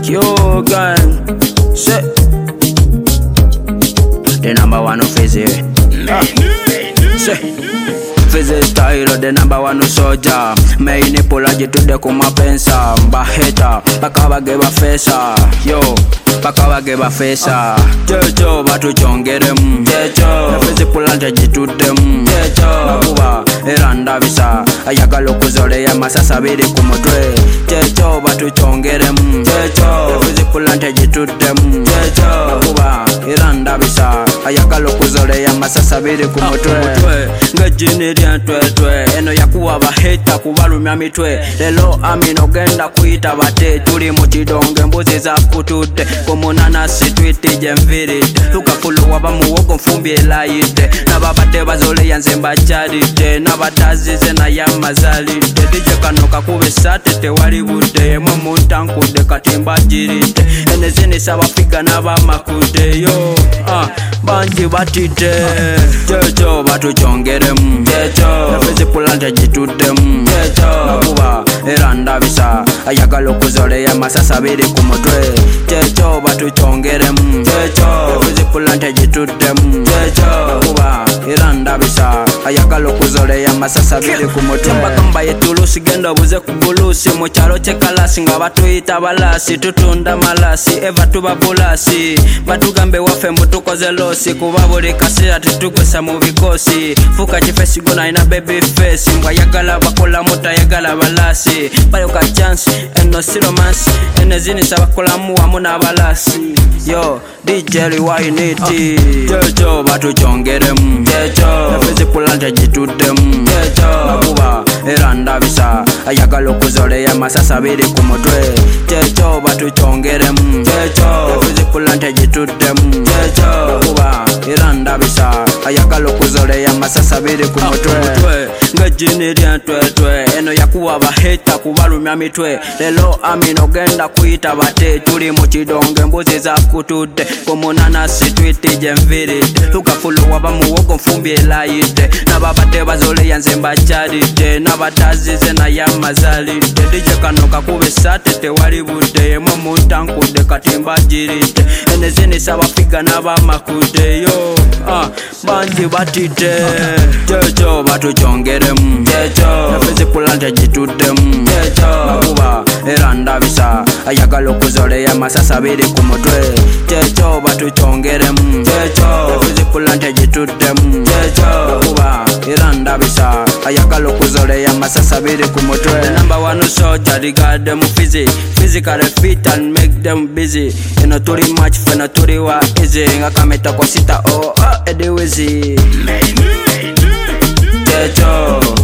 Yo gang, say the number one Fizzy. Say Fizzy style, the number one soldier. Main polaji to the kuma pensa. Baheta, bakawa geba fesa. Yo, bakawa geba fesa. Jejo, batu chongerem. Jejo, Fizzy pulante jitu dem. Jejo, nakuba eranda visa. Ayaka lokuzole ya masasa biri kumotwe. Jejo, batu chongerem. Jejo, Fizzy pulante jitu dem. Jejo, nakuba eranda visa. Ayaka lokuzole ya masasa biri kumotwe. Ngejini twe eno yakuwa baheta kubalumya mitwe lelo amino genda kuita bate tuli mu kidonge mbuzi za kutute komunanasi twitije mvirite tukafuluwa bamuwogo nfumbi elayite nababadde bazole yanze mbakyalite nabatazize naye amazalite dije kano kakube sate tewali budde yemwe muntankudde kati mbagirite enezinisa bafiga n'abamakude yo banji batite jejo batukyongeremu Fizzy pulante jitudemu nakuba eranda bisa ayagala okuzole ya masasa biri ku mutwe jejo batukyongeremu Fizzy pulante jitudemu nakuba eranda bisa ayagala okuzole ya masasa biri ku mutwe mbakamba yetulusi genda buze ku bulusi mu kyalo kyekalasi nga batuyita balasi tutunda malasi eva tuba bulasi batugambe waffe mbutukoze losi kuba buli kaseera tetukwesa mu bikosi fuka kifesi gona ina baby face mbwa yagala bakola mutayagala balasi bayoka chance eno si romance enezini sabakolamu wamu n'abalasi yo DJ Riwainiti jejo batukyongeremu Fizzy pulante jitudemu nakuba eranda bisa ayagala okuzole ya masasa biri ku mutwe jejo batukyongeremu Fizzy pulante jitudemu nakuba eranda bisa ayagala okuzole ya masasa biri ku mutwe ngejini twe eno yakuwa baheta kubalumya mitwe lelo amino genda kuita bate tuli mu kidonge mbuzi za kutute komunanasi twitije mvirite tukafuluwa bamuwogo nfumbi elayite nababadde bazole yanze mbakyalite nabatazize naye amazalite dije kano kakube sate tewali budde yemwe muntankudde kati mbagirite enezinisa bafiga n'abamakude yo banji batite jejo batukyongeremu Fizzy pulante jitudemu nakuba eranda bisa ayagala okuzole ya masasa biri ku mutwe jejo batukyongeremu Fizzy pulante jitudemu nakuba eranda bisa ayagala okuzole ya masasa biri ku mutwe the number one soldier regard them Fizzy physically fit and make them busy eno tuli match fena tuli wa easy ngakameta kwa sita ediwizi jejo